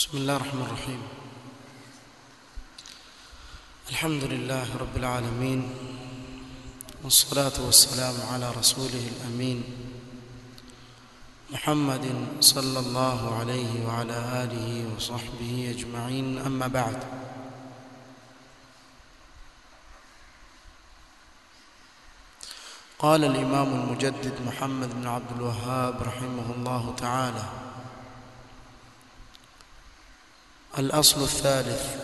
بسم الله الرحمن الرحيم. الحمد لله رب العالمين، والصلاة والسلام على رسوله الأمين محمد صلى الله عليه وعلى آله وصحبه أجمعين. أما بعد، قال الإمام المجدد محمد بن عبد الوهاب رحمه الله تعالى: الأصل الثالث: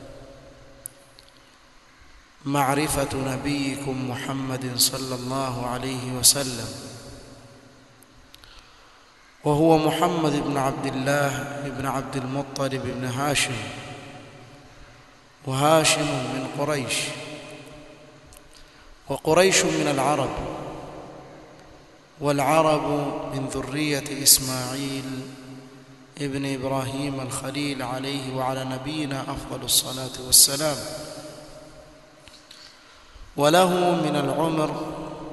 معرفة نبيكم محمد صلى الله عليه وسلم، وهو محمد بن عبد الله بن عبد المطلب بن هاشم، وهاشم من قريش، وقريش من العرب، والعرب من ذرية إسماعيل ابن إبراهيم الخليل عليه وعلى نبينا أفضل الصلاة والسلام. وله من العمر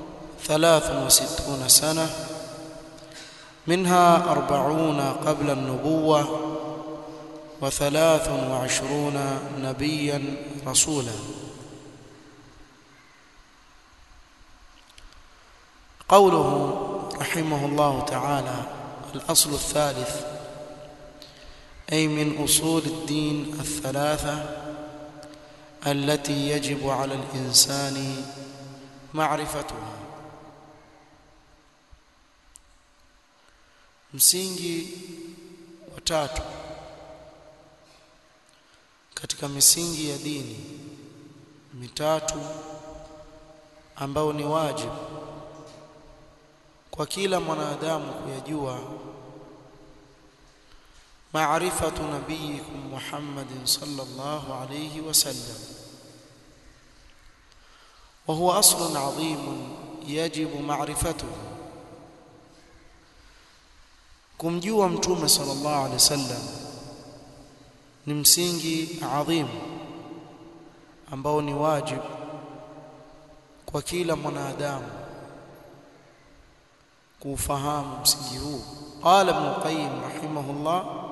63 سنة، منها 40 قبل النبوة، و23 نبيا رسولا. قوله رحمه الله تعالى: الأصل الثالث، أي من أصول الدين الثلاثة التي يجب على الإنسان معرفتها. msingi wa tatu katika misingi ya dini mitatu ambao ni wajibu kwa kila mwanadamu kuyajua: معرفة نبيكم محمد صلى الله عليه وسلم، وهو أصل عظيم يجب معرفته. kumjua mtume sallallahu alaihi wasallam ni msingi adhim ambao ni wajibu kwa kila mwanadamu kufahamu msingi huu. qala ibn qayyim rahimahullah: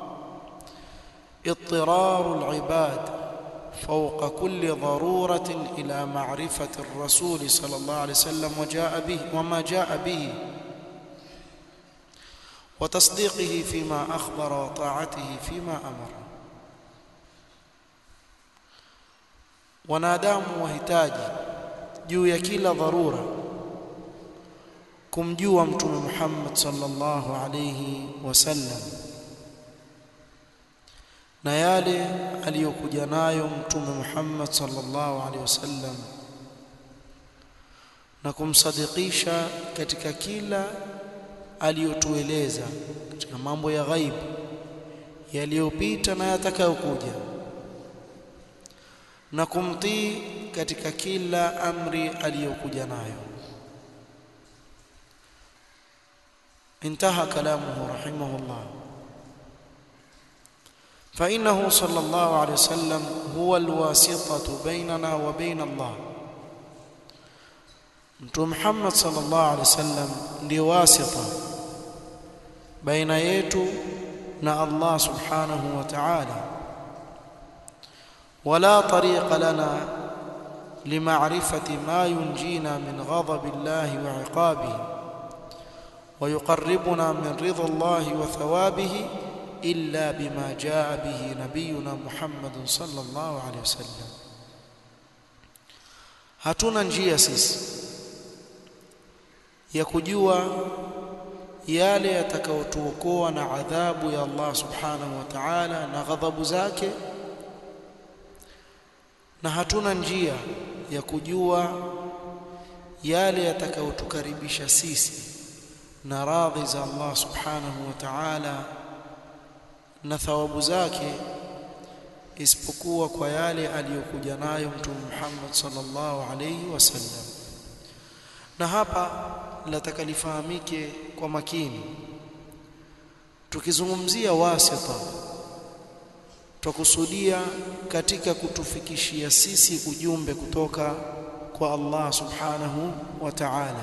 اضطرار العباد فوق كل ضرورة إلى معرفة الرسول صلى الله عليه وسلم وما جاء به، وتصديقه فيما أخبر، وطاعته فيما أمر. wanadamu wahitaji juu ya kila dharura kumjua mtume Muhammad sallallahu alayhi wasallam na yale aliyokuja nayo mtume Muhammad sallallahu alaihi wasallam, na kumsadikisha katika kila aliyotueleza katika mambo ya ghaibu yaliyopita na yatakayokuja, na kumtii katika kila amri aliyokuja nayo. intaha kalamuhu rahimahullah. فإنه صلى الله عليه وسلم هو الواسطة بيننا وبين الله. Mtume Muhammad sallallahu alaihi wasallam ndiye wasita baina yetu na Allah subhanahu wa ta'ala. ولا طريق لنا لمعرفة ما ينجينا من غضب الله وعقابه ويقربنا من رضا الله وثوابه إلا بما جاء به نبينا محمد صلى الله عليه وسلم. hatuna njia sisi ya kujua yale yatakayotuokoa na adhabu ya Allah subhanahu wa ta'ala na ghadhabu zake, na hatuna njia ya kujua yale yatakayotukaribisha sisi na radhi za Allah subhanahu wa ta'ala na thawabu zake, isipokuwa kwa yale aliyokuja nayo mtume Muhammad sallallahu alayhi wasallam. Na hapa nataka lifahamike kwa makini, tukizungumzia wasita tukusudia katika kutufikishia sisi ujumbe kutoka kwa Allah subhanahu wa ta'ala.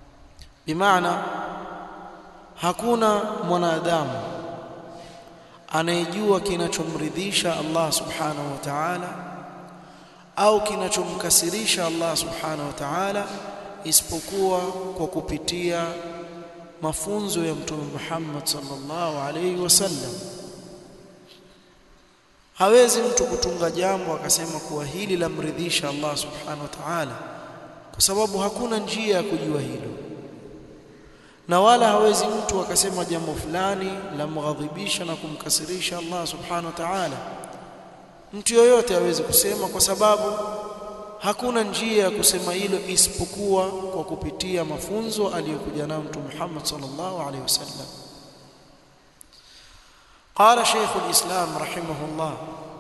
Bimaana hakuna mwanadamu anayejua kinachomridhisha Allah subhanahu wa ta'ala au kinachomkasirisha Allah subhanahu wa ta'ala isipokuwa kwa kupitia mafunzo ya Mtume Muhammad sallallahu alayhi wasallam. Hawezi mtu kutunga jambo akasema kuwa hili lamridhisha Allah subhanahu wa ta'ala, kwa sababu hakuna njia ya kujua hilo. Na wala hawezi mtu akasema jambo fulani lamghadhibisha na kumkasirisha Allah subhanahu wa ta'ala. Mtu yoyote hawezi kusema, kwa sababu hakuna njia ya kusema hilo isipokuwa kwa kupitia mafunzo aliyokuja nayo Mtume Muhammad sallallahu alaihi wasallam. قال شيخ الإسلام رحمه الله: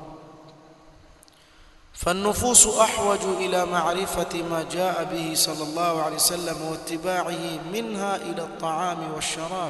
فالنفوس أحوج إلى معرفة ما جاء به صلى الله عليه وسلم واتباعه منها إلى الطعام والشراب.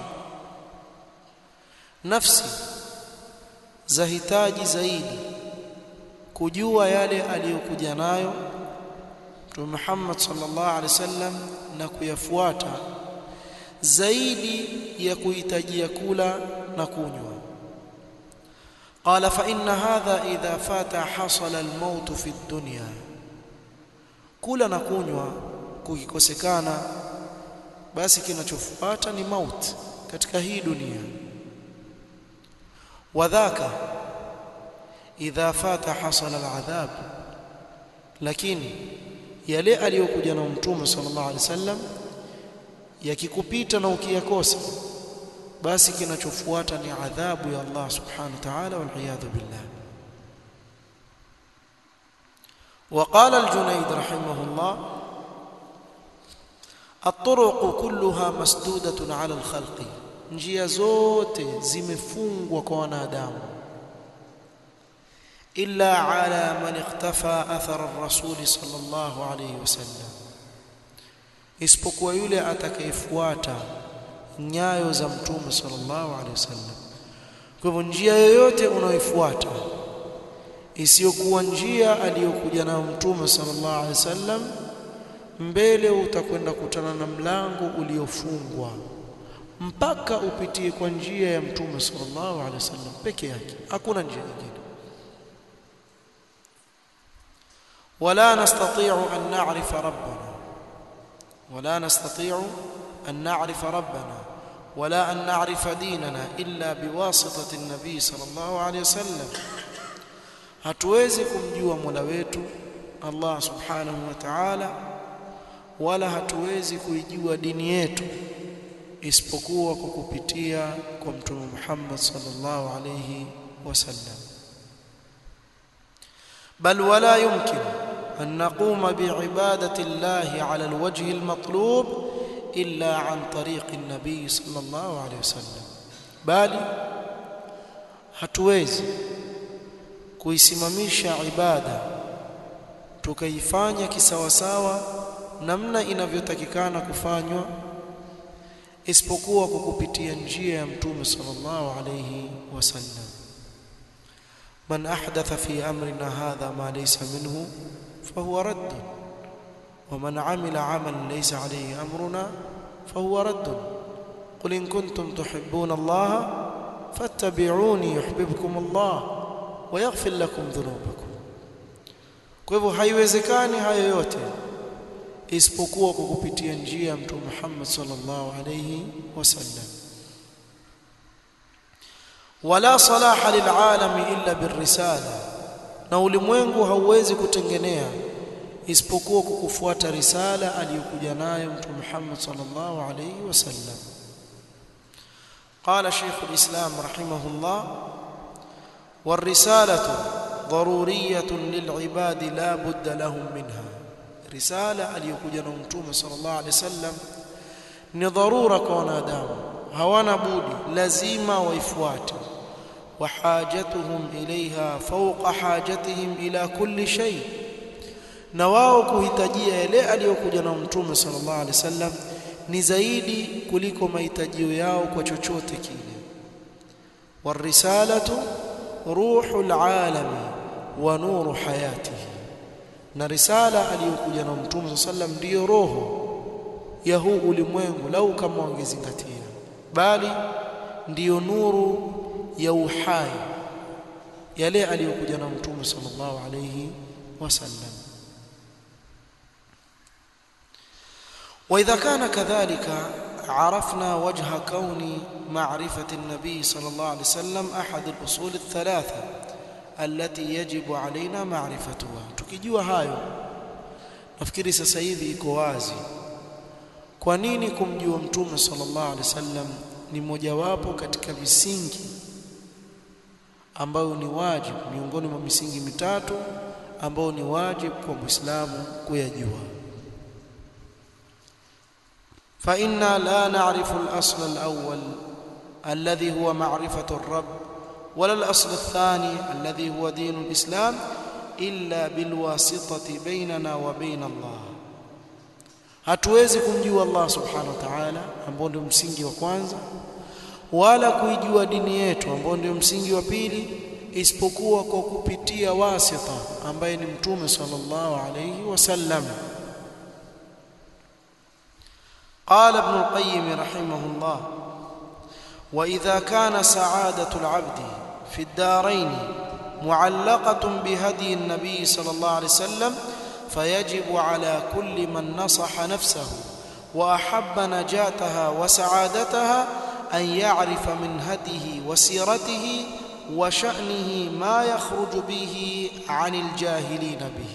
نفسي زهتاج زيدي kujua yale aliyokuja nayo Mtume Muhammad sallallahu alaihi wasallam na kuyafuata zaidi ya kuhitajia kula na kunywa. قال فإن هذا إذا فات حصل الموت في الدنيا. kula na kunywa kukikosekana, basi kinachofuata ni mauti katika hii dunia. wadhaka idha fata hasala al'adhab. Lakini yale aliyokuja na Mtume sallallahu alaihi wasallam yakikupita na ukiyakosa, basi kinachofuata ni adhabu ya Allah subhanahu wa ta'ala, wal iyadhu billah. وقال الجنيد رحمه الله: الطرق كلها مسدودة على الخلق. njia zote zimefungwa kwa wanadamu, illa ala man ikhtafa athar ar-rasul sallallahu alayhi wasallam, isipokuwa yule atakayefuata nyayo za Mtume sallallahu alayhi wasallam. Kwa hivyo njia yoyote unayoifuata isiyokuwa njia aliyokuja nayo Mtume sallallahu alayhi wasallam, mbele utakwenda kutana na mlango uliofungwa mpaka upitie kwa njia ya Mtume sallallahu alayhi wasallam peke yake, hakuna njia nyingine. ولا نستطيع أن نعرف ربنا ولا أن نعرف ديننا إلا بواسطة النبي صلى الله عليه وسلم. hatuwezi kumjua Mola wetu Allah subhanahu wa ta'ala, wala hatuwezi kuijua dini yetu isipokuwa kwa kupitia kwa Mtume Muhammad sallallahu alayhi wasallam. بل ولا يمكن أن نقوم بعبادة الله على الوجه المطلوب إلا عن طريق النبي صلى الله عليه وسلم. bali hatuwezi kuisimamisha ibada tukaifanya kisawasawa namna inavyotakikana kufanywa isipokuwa kwa kupitia njia ya Mtume sallallahu alayhi wasallam. من أحدث في أمرنا هذا ما ليس منه فهو رد، ومن عمل عملا ليس عليه أمرنا فهو رد. قل إن كنتم تحبون الله فاتبعوني يحببكم الله ويغفر لكم ذنوبكم. kwa hivyo haiwezekani hayo yote isipokuwa kwa kupitia njia ya Mtume Muhammad sallallahu alayhi wasallam. wala salaha lil'alami illa birrisala, na ulimwengu hauwezi kutengenea isipokuwa kwa kufuata risala aliyokuja nayo Mtume Muhammad sallallahu alayhi wasallam. قال شيخ الإسلام رحمه الله: والرسالة ضرورية للعباد لا بد لهم منها. رسالة aliyokuja na Mtume sallallahu alayhi wasallam ni dharura kwa wanadamu, hawana budi, lazima waifuate. وحاجتهم إليها فوق حاجتهم إلى كل شيء. na wao kuhitajia yale aliyokuja na Mtume sallallahu alaihi wasallam ni zaidi kuliko mahitajio yao kwa chochote kile. والرسالة روح العالم ونور حياته. na risala aliyokuja na Mtume sallallahu alaihi wasallam ndio roho ya huu ulimwengu, lau kama wangezingatia, bali ndiyo nuru ya uhai yale aliyokuja na Mtume sallallahu alayhi wasallam. وإذا كان كذلك عرفنا وجه كون معرفة النبي صلى الله عليه وسلم أحد الأصول الثلاثة التي يجب علينا معرفتها. tukijua hayo nafikiri sasa hivi iko wazi kwa nini kumjua Mtume sallallahu alaihi wasallam ni mojawapo katika misingi ambayo ni wajibu miongoni mwa misingi mitatu ambayo ni wajibu kwa Muislamu kuyajua. فإنا لا نعرف الأصل الأول الذي هو معرفة الرب ولا الأصل الثاني الذي هو دين الإسلام إلا بالواسطة بيننا وبين الله. hatuwezi kumjua Allah subhanahu wa ta'ala ambao ndio msingi wa kwanza wala kuijua dini yetu ambao ndio msingi wa pili isipokuwa kwa kupitia wasita ambaye ni Mtume sallallahu alayhi wasallam. قال ابن القيم رحمه الله: وإذا كان سعادة العبد في الدارين معلقة بهدي النبي صلى الله عليه وسلم فيجب على كل من نصح نفسه وأحب نجاتها وسعادتها أن يعرف من هديه وسيرته وشأنه ما يخرج به عن الجاهلين به.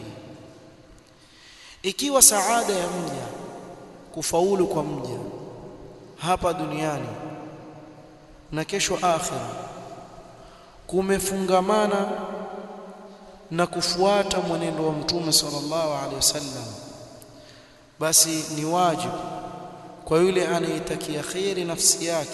ikiwa saada ya mja kufaulu kwa mja hapa duniani na kesho akhira kumefungamana na kufuata mwenendo wa Mtume sallallahu alaihi wasallam, basi ni wajibu kwa yule anayetakia khairi nafsi yake,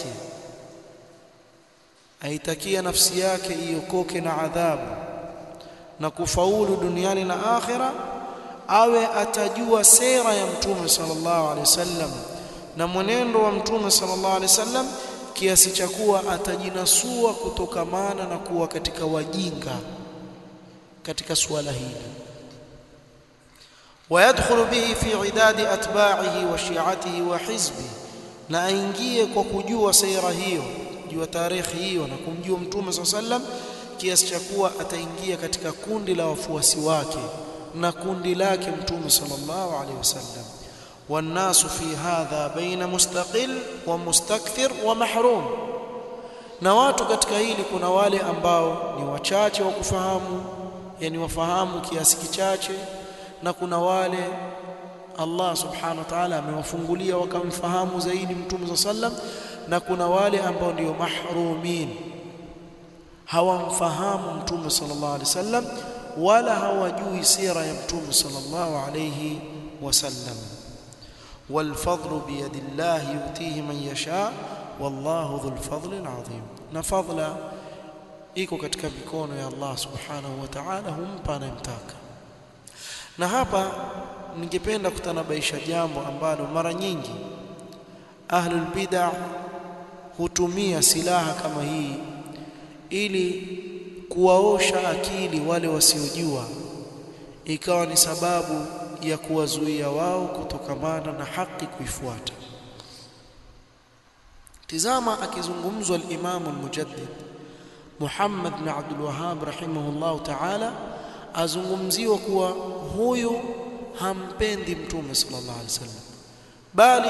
aitakia nafsi yake iokoke na adhabu na kufaulu duniani na akhira, awe atajua sera ya Mtume sallallahu alaihi wasallam na mwenendo wa Mtume sallallahu alaihi wasallam kiasi cha kuwa atajinasua kutokamana na kuwa katika wajinga katika suala hili. ويدخل به في عداد أتباعه وشيعته وحزبه, na aingie kwa kujua sira hiyo, kujua tarehe hiyo na kumjua Mtume sallallahu alaihi wasallam kiasi cha kuwa ataingia katika kundi la wafuasi wake na kundi lake Mtume sallallahu alaihi wasallam. والناس في هذا بين مستقل ومستكثر ومحروم, na watu katika hili kuna wale ambao ni wachache wa kufahamu, yani wafahamu kiasi kichache, na kuna wale Allah subhanahu wa ta'ala amewafungulia wakamfahamu zaidi Mtume sallam, na kuna wale ambao ndio mahrumin, hawamfahamu Mtume sallallahu alaihi wasallam wala hawajui sira ya Mtume sallallahu alaihi wasallam. والفضل بيد الله يؤتيه من يشاء والله ذو الفضل العظيم, na fadla iko katika mikono ya Allah subhanahu wa ta'ala, humpa anayemtaka. Na hapa ningependa kutanabaisha jambo ambalo mara nyingi ahlul bid'ah hutumia silaha kama hii ili kuwaosha akili wale wasiojua, ikawa ni sababu ya kuwazuia wao kutokamana na haki kuifuata. Tizama akizungumzwa al-Imam al-Mujaddid Muhammad bin Abdul Wahhab rahimahullah ta'ala, azungumziwa kuwa huyu hampendi Mtume sallallahu alaihi wasallam, bali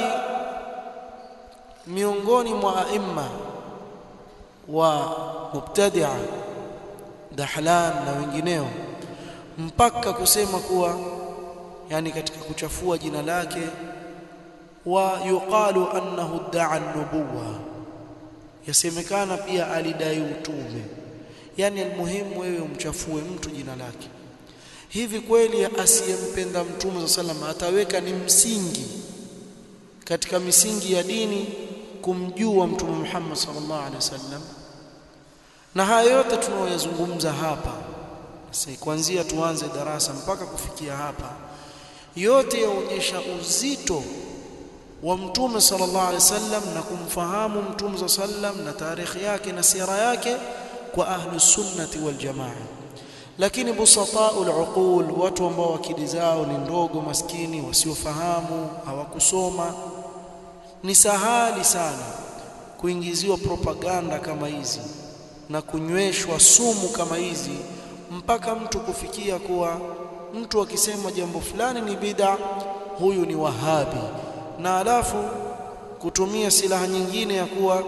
miongoni mwa aima wa mubtadi'a Dahlan na wengineo mpaka kusema kuwa yani katika kuchafua jina lake, wa yuqalu annahu da'a an-nubuwa, yasemekana pia alidai utume. Yani almuhimu wewe umchafue mtu jina lake. Hivi kweli asiyempenda Mtume sallallahu alaihi ataweka ni msingi katika misingi ya dini kumjua Mtume Muhammad sallallahu alaihi wasallam? Na haya yote tunayoyazungumza hapa sasa, kuanzia tuanze darasa mpaka kufikia hapa, yote yaonyesha uzito wa Mtume sallallahu alaihi wasallam na kumfahamu Mtume sallallahu alaihi wasallam na tarehe yake na sira yake kwa ahlus sunnati wal jamaa. Lakini busataul uqul, watu ambao akili zao ni ndogo, maskini, wasiofahamu, hawakusoma, ni sahali sana kuingiziwa propaganda kama hizi na kunyweshwa sumu kama hizi, mpaka mtu kufikia kuwa mtu akisema jambo fulani ni bid'a, huyu ni wahabi, na alafu kutumia silaha nyingine ya kuwa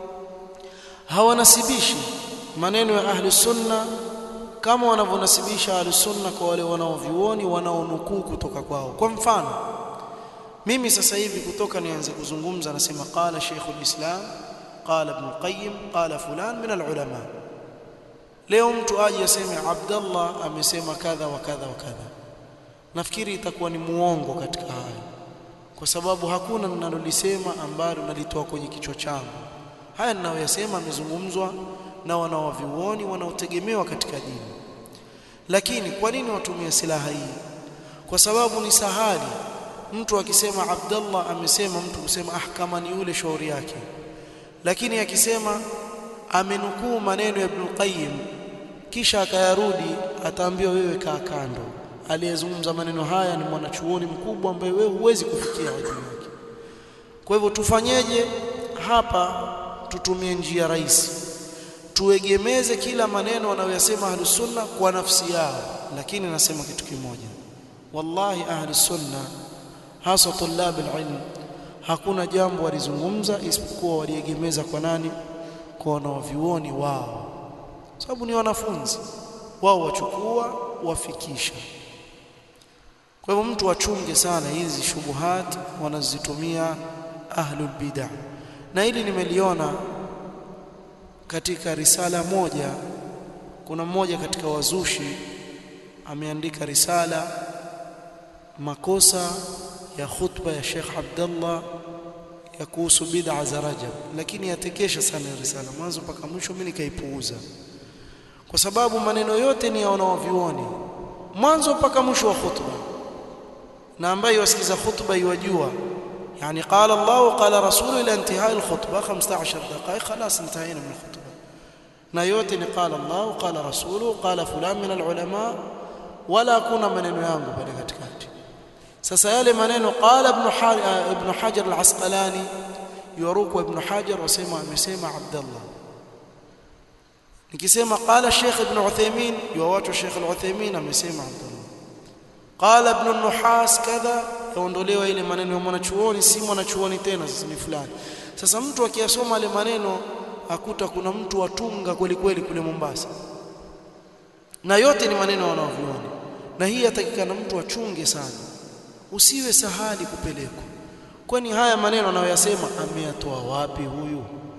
hawanasibishi maneno ya ahli sunna kama wanavyonasibisha ahli sunna kwa wale wanaovioni wanaonukuu kutoka kwao. Kwa mfano, mimi sasa hivi kutoka nianze kuzungumza nasema qala Sheikhul Islam, qala Ibn Qayyim, qala fulan min al-ulama. Leo mtu aje aseme Abdullah amesema kadha wa kadha wa kadha, nafikiri itakuwa ni muongo katika haya, kwa sababu hakuna ninalolisema ambalo nalitoa kwenye kichwa changu. Haya ninayoyasema yamezungumzwa na wanaovioni wanaotegemewa katika dini. Lakini kwa nini watumie silaha hii? Kwa sababu ni sahali mtu akisema Abdullah amesema, mtu kusema kama ni yule shauri yake. Lakini akisema amenukuu maneno ya Ibn Qayyim kisha akayarudi, ataambiwa wewe kaa kando, aliyezungumza maneno haya ni mwanachuoni mkubwa ambaye wewe huwezi kufikia wajibu wake. Kwa hivyo tufanyeje hapa? Tutumie njia rahisi, tuegemeze kila maneno wanayosema ahlus sunna kwa nafsi yao. Lakini nasema kitu kimoja, wallahi ahlus sunna hasa tulab alilm, hakuna jambo walizungumza isipokuwa waliegemeza kwa nani? Kwa wanavyuoni wao, sababu ni wanafunzi wao, wachukua wafikisha. Kwa hivyo mtu achunge sana hizi shubuhat wanazitumia ahlul bid'ah. Na hili nimeliona katika risala moja. Kuna mmoja katika wazushi ameandika risala makosa ya khutba ya Sheikh Abdullah ya kuhusu bid'a za Rajab, lakini yatekesha sana risala mwanzo mpaka mwisho. Mimi nikaipuuza kwa sababu maneno yote ni ya wanaovioni mwanzo mpaka mwisho wa khutba, na ambaye wasikiza khutba yajua يعني قال الله وقال رسوله الى انتهاء الخطبه 15 دقائق خلاص انتهينا من الخطبه. na yote ni قال الله وقال رسوله قال فلان من العلماء, wala kuna maneno yangu pale katikati. Sasa yale maneno qala ibn Hajar al-Asqalani, yuruku ibn Hajar wasema amesema Abdullah. Nikisema qala Sheikh ibn Uthaymeen, yuwatu Sheikh al-Uthaymeen amesema Abdullah. Qala ibn Nuhas kadha, yaondolewa ile maneno ya mwanachuoni, si mwanachuoni tena, sasa ni fulani. Sasa mtu akiyasoma ile maneno akuta kuna mtu watunga kweli kweli kule Mombasa, na yote ni maneno wanaoviona. Na hii yatakikana mtu achunge sana, usiwe sahali kupelekwa. Kwani haya maneno anayoyasema ameyatoa wapi huyu?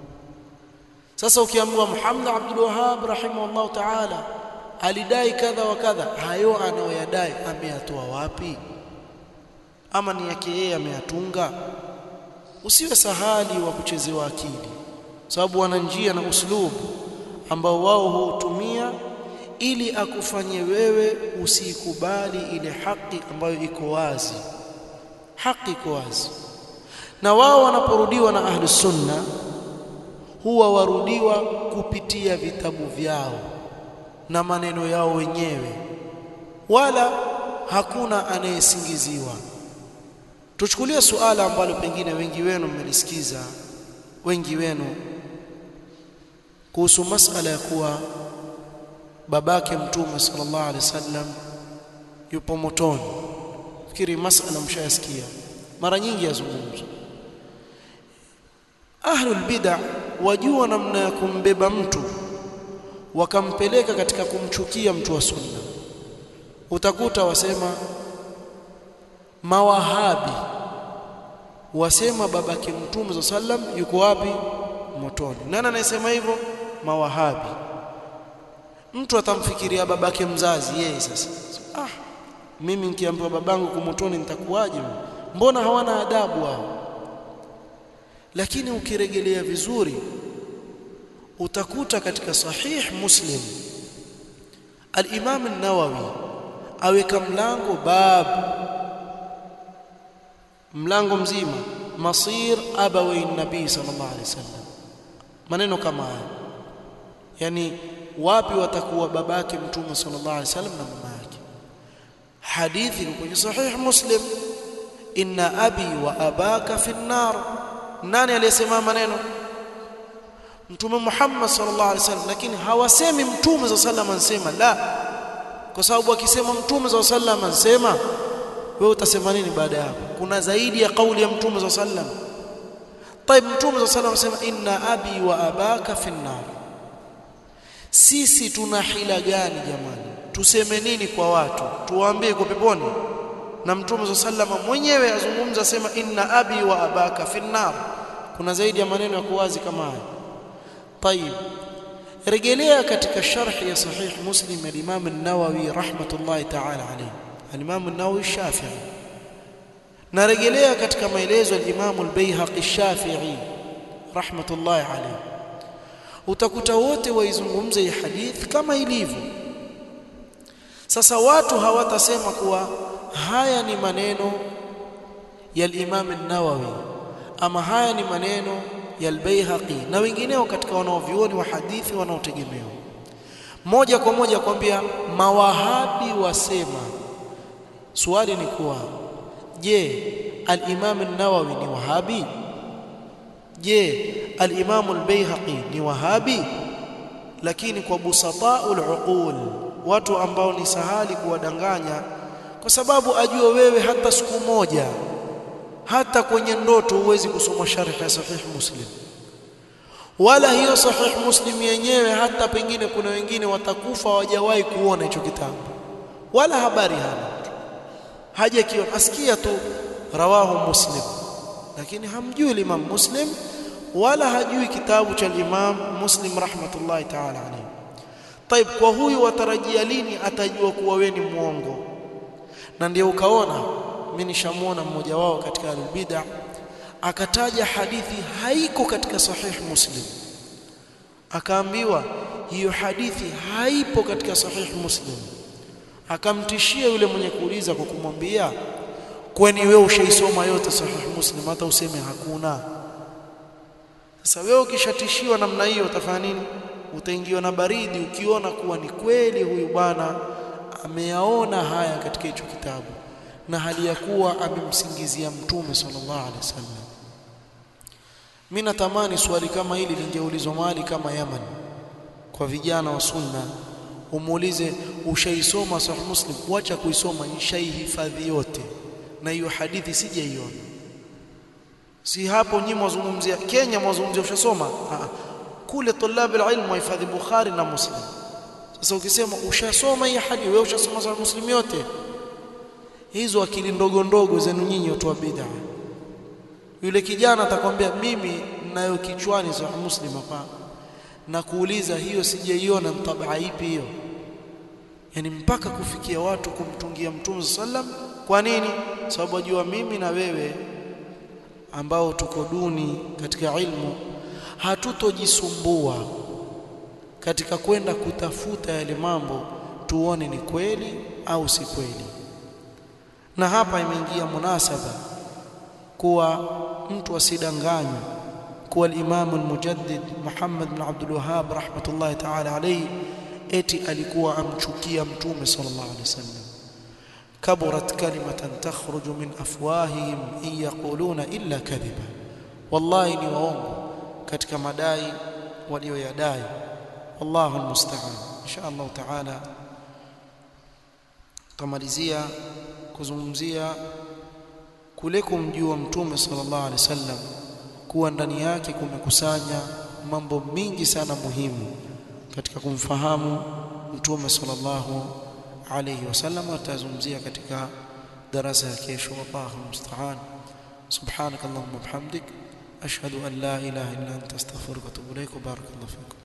Sasa ukiambiwa Muhammad Abdul Wahhab rahimahullah ta'ala alidai kadha wa kadha, hayo anayoyadai ameyatoa wapi? Ama ni yake yeye ameyatunga? Usiwe sahali wa kuchezewa akili, sababu wana njia na uslubu ambao wao hutumia ili akufanye wewe usikubali ile haki ambayo iko wazi. Haki iko wazi, na wao wanaporudiwa na ahli sunna huwa warudiwa kupitia vitabu vyao na maneno yao wenyewe, wala hakuna anayesingiziwa. Tuchukulie suala ambalo pengine wengi wenu mmelisikiza, wengi wenu, kuhusu masala ya kuwa babake Mtume sallallahu alaihi wasallam yupo motoni. Fikiri masala mshayasikia mara nyingi yazungumzwa. Ahlul bid'ah wajua namna ya kumbeba mtu wakampeleka katika kumchukia mtu wa sunna. Utakuta wasema mawahabi wasema babake Mtume sallam yuko wapi? Motoni. Nani anasema hivyo? Mawahabi. Mtu atamfikiria babake mzazi yeye. Sasa mimi nikiambiwa babangu yuko motoni nitakuwaje? Mbona hawana adabu wao? Lakini ukirejelea vizuri utakuta katika sahih Muslim al-Imam an-Nawawi aweka mlango mzima masir abawai nabii sallallahu alaihi wasallam, maneno kama haya, yani wapi watakuwa babake Mtume sallallahu alaihi wasallam na mama yake. Hadithi kwenye sahih Muslim, inna abi wa abaka fi an-nar. Nani aliyesema maneno? Mtume Muhammad sallallahu alaihi wasallam, lakini hawasemi Mtume sallallahu alaihi wasallam ansema la, kwa sababu akisema Mtume sallallahu alaihi wasallam ansema, wewe utasema nini baada ya hapo? Kuna zaidi ya kauli ya Mtume sallallahu alaihi wasallam. طيب Mtume sallallahu alaihi wasallam asema inna abi wa abaka fi an-nar. Sisi tuna hila gani jamani? Tuseme nini kwa watu? Tuwaambie kwa peponi? Na Mtume sallallahu alaihi wasallam mwenyewe azungumza asema inna abi wa abaka fi an-nar. Kuna zaidi ya maneno ya kuwazi kama haya. طيب rejelea katika sharh ya sahih Muslim ya Imam an-Nawawi rahmatullahi ta'ala alayhi, al-Imam an-Nawawi Shafi'i, na rejelea katika maelezo ya Imam al-Baihaqi Shafi'i rahmatullahi alayhi, utakuta wote waizungumza hii hadith kama ilivyo. Sasa watu hawatasema kuwa haya ni maneno ya al-Imam an-Nawawi ama haya ni maneno ya al-Baihaqi na wengineo katika wanaovioni wa hadithi wanaotegemewa. Moja kwa moja kwambia mawahabi wasema. Swali ni kuwa, je, al-Imam an-Nawawi ni wahabi? Je, al-Imam al-Baihaqi ni wahabi? Lakini kwa busata'ul uqul, watu ambao ni sahali kuwadanganya, kwa sababu ajua wewe hata siku moja, hata kwenye ndoto huwezi kusoma sharh ya sahih Muslim, wala hiyo sahih Muslim yenyewe hata pengine kuna wengine watakufa hawajawahi kuona hicho kitabu, wala habari hana, haja kiona, asikia tu rawahu Muslim, lakini hamjui Imam Muslim wala hajui kitabu cha Imam Muslim rahmatullahi ta'ala alayhi. طيب kwa huyu watarajia lini atajua kuwa wewe ni muongo? Na ndio ukaona mimi nishamuona mmoja wao katika al-bid'ah akataja hadithi haiko katika sahih Muslim, akaambiwa hiyo hadithi haipo katika sahih Muslim, akamtishia yule mwenye kuuliza kwa kumwambia, kwani wewe ushaisoma yote sahih Muslim hata useme hakuna? Sasa wewe ukishatishiwa namna hiyo utafanya nini? Utaingiwa na baridi ukiona kuwa ni kweli huyu bwana ameyaona haya katika hicho kitabu, na hali ya kuwa amemsingizia Mtume sallallahu alaihi wasallam. Mimi natamani swali kama hili lingeulizwa mahali kama Yaman kwa vijana wa sunna, umuulize ushaisoma sahih Muslim? Wacha kuisoma, nishaihifadhi yote na hiyo hadithi sijaiona. Si hapo nyinyi mwazungumzia Kenya, mwazungumzia ushasoma? Kule tulab alilm wahifadhi Bukhari na Muslim. Sasa ukisema ushasoma hii hadithi, wewe ushasoma sahih Muslim yote, hizo akili ndogo ndogo zenu nyinyi watu wa bid'ah. Yule kijana atakwambia mimi ninayo kichwani sahih Muslim hapa, na kuuliza hiyo sijaiona, mtabaa ipi hiyo? Yani mpaka kufikia watu kumtungia Mtume sallam. Kwa nini? Sababu ajua mimi na wewe ambao tuko duni katika ilmu hatutojisumbua katika kwenda kutafuta yale mambo tuone ni kweli au si kweli. Na hapa imeingia munasaba kuwa mtu asidanganywe kuwa al-Imam al-Mujaddid Muhammad bin Abdul Wahhab rahmatullahi ta'ala alayhi eti alikuwa amchukia Mtume sallallahu alayhi wasallam. Kaburat kalimatan takhruju min afwahihim in yaquluna illa kadhiba. Wallahi ni waongo katika madai walioyadai. Wallahu almusta'an. Insha Allah ta'ala tamalizia kuzungumzia kule kumjua Mtume sallallahu alaihi wasallam, kuwa ndani yake kumekusanya mambo mingi sana muhimu katika kumfahamu Mtume sallallahu alaihi wasallam. Atazungumzia katika darasa ya kesho. Wallahu musta'an. Subhanakallahumma wa bihamdik ashhadu an la ilaha illa anta astaghfiruka wa atubu ilaik. Barakallahu fikum.